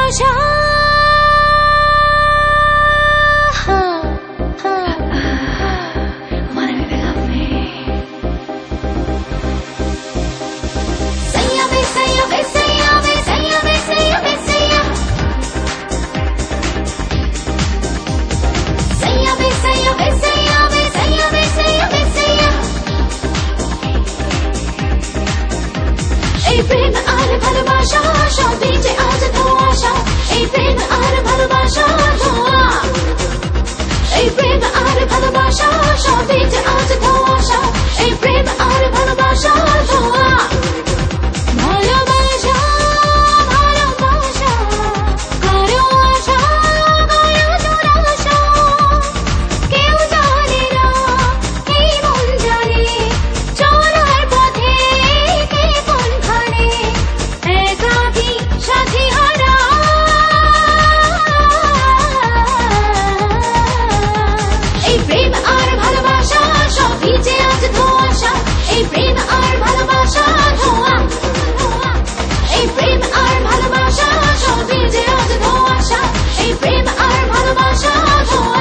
ভালোবাসা এই প্রেম আর ভালোবাসা সবই যে আজ ধোঁয়াশা এই প্রেম আর ভালোবাসা ধোঁয়া এই প্রেম আর ভালোবাসা সবই যে আজ ধোঁয়াশা এই প্রেম আর ভালোবাসা ধোঁয়া ভালোবাসা ভালোবাসা কারো আশা কারো দুরাশা কেউ জানে না এই মন জানে চলার পথে কে কোনখানে একাকী সাথী হারা এই প্রেম আর ভালোবাসা সবই যে আজ ধোঁয়াশা এই প্রেম আর ভালোবাসা ধোঁয়া এই প্রেম আর ভালোবাসা সবই যে আজ ধোঁয়াশা এই প্রেম আর ভালোবাসা ধোঁয়া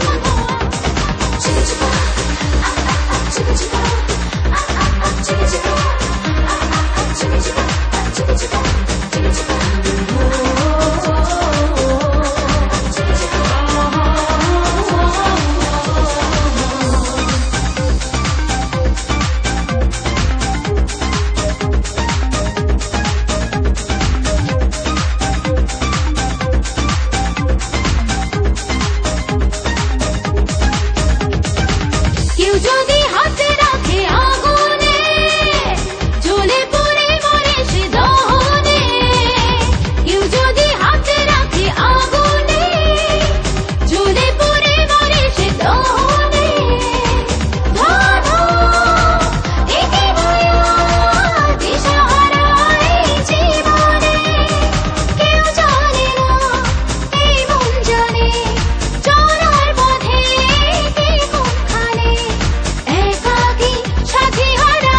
কেউ যদি হাতে রাখে আগুনে জ্বলে পড়ে মরে সে দহনে কেউ যদি হাতে রাখে আগুনে জ্বলে পড়ে মরে সে দহনে ভালো একে ভয়া দিশাহারা এই জীবনে কেউ জানে না এই মন জানে চলার পথে কে কোনখানে একাকী সাথী হারা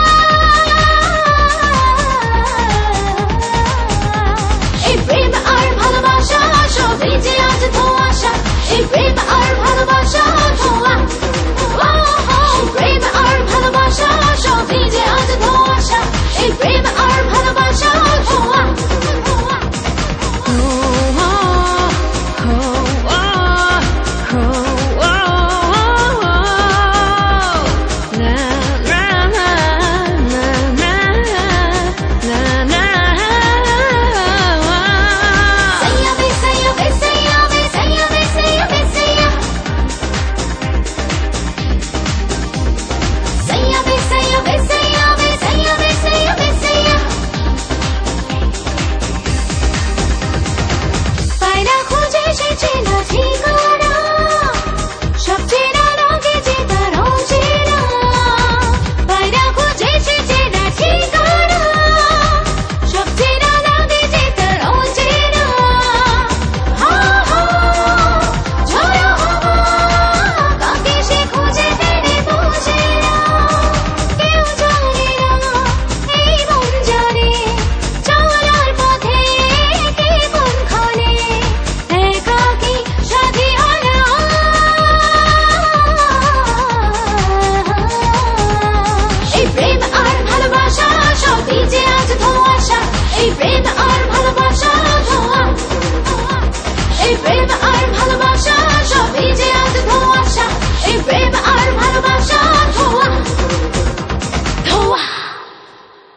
এই প্রেম আর ভালোবাসা সবই যে আজ ধোঁয়াশা এই প্রেম আর ভালোবাসা ধোঁয়া এই প্রেম আর ভালোবাসা সবই যে আজ ধোঁয়াশা এই প্রেম আর ভালোবাসা ধোঁয়া পায়রা খুঁজে সে চেনা ঠিকানা সব চেনা লাগে যে তার অচেনা পায়রা খুঁজে সে চেনা ঠিকানা সব চেনা লাগে যে তার অচেনা হা হা ঝড়ো হাওয়া কাকে সে খুঁজে ফেলে বসে না কেউ জানে না এই মন জানে চলার পথে কে কোনখানে একাকী সাথী হারা এই প্রেম আর ভালোবাসা সবই যে আজ ধোঁয়াশা এই প্রেম আর ভালোবাসা ধোঁয়া এই প্রেম আর ভালোবাসা